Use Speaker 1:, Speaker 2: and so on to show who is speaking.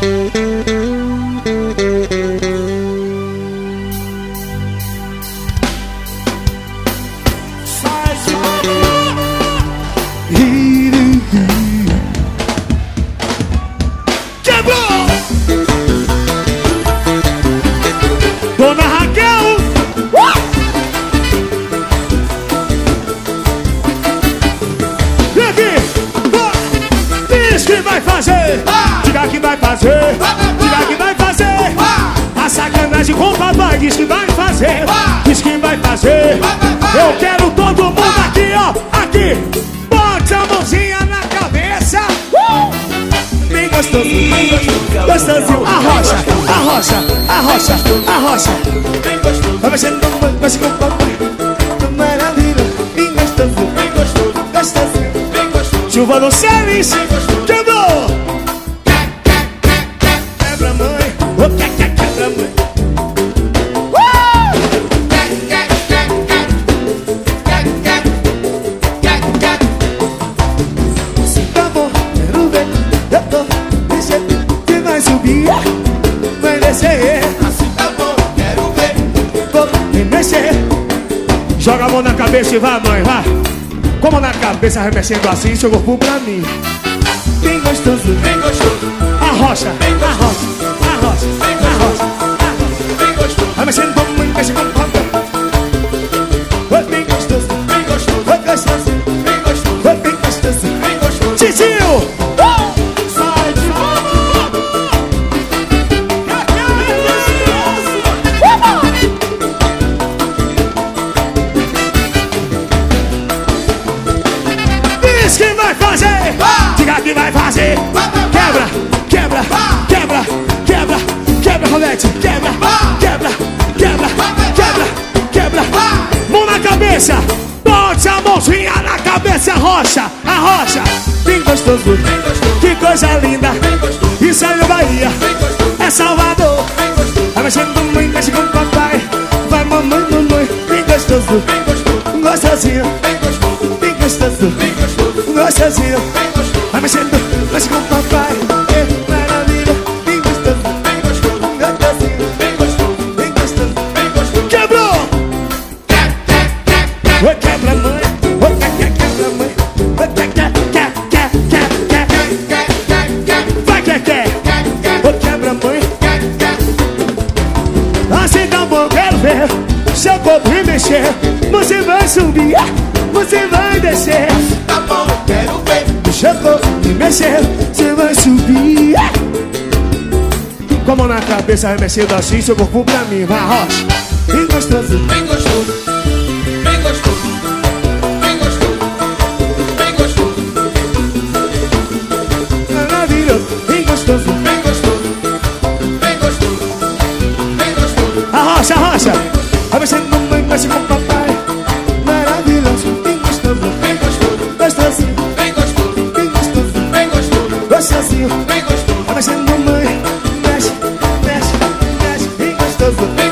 Speaker 1: Dona Raquel, vem aqui. Diz que vai fazer, diga que vai fazer, diga que vai fazer. A sacanagem com o papai diz que vai fazer, diz que vai fazer. Eu quero todo mundo aqui, ó, aqui. Bote a mãozinha na cabeça. Bem gostoso, bem gostoso, gostosinho. Arrocha, arrocha, arrocha, arrocha. Vai mexendo, vai com o papai. Maravilha, bem gostoso, bem gostoso, gostosinho, bem gostoso. Chuva no Celis, quebrou. Quebra mãe, quebra mãe. Tá bom, quero ver. Eu tô deixando que vai subir, vai descer. Assim tá bom, quero ver. Vou remexer. Joga a mão na cabeça e vai, mãe, vai. Com a mão na cabeça, remexendo assim, seu corpo pra mim. Bem gostoso, bem gostoso. Arrocha, arrocha, arrocha, arrocha, bem gostoso. Remexendo, vamos mexer com o papai. Bem gostoso, bem gostoso, gostoso, bem gostoso, bem gostoso, bem gostoso. Titinho! Sai de diz que vai fazer, diga que vai fazer. Quebra, quebra, quebra, quebra, quebra, Rolete, quebra, quebra, quebra, quebra, quebra. Mão na cabeça, bote a mãozinha na cabeça, arrocha, arrocha. Bem gostoso, que coisa linda. Isso é Bahia, é Salvador. Vai mexendo, mãe, mexe com o papai. Vai, mamãe, mamãe, bem gostoso, gostosinho, bem gostoso, gostosinho. Vai mexendo, mexe com o papai. Maravilha, bem gostoso, gostosinho, bem gostoso, bem gostoso. Quebrou! Oi, quebra mãe, oi, quebra mãe, oi, vai, oi, quebra mãe. Assim tá bom, quero ver seu corpo me mexer. Você vai subir, você vai descer. Assim tá bom, quero ver seu corpo me mexer. Você vai subir. Com a mão na cabeça, remexendo assim, seu corpo pra mim, vai, arrocha. Bem gostoso, bem gostoso, bem gostoso, bem gostoso, bem gostoso. Maravilhoso, bem gostoso, bem gostoso, bem gostoso, bem gostoso. Arrocha, arrocha. Vai mexendo, mamãe, mexe com o papai. Maravilhoso, bem gostoso, gostosinho, bem gostoso, gostosinho, bem gostoso. Vai mexendo, mamãe, mexe, mexe, mexe, bem gostoso.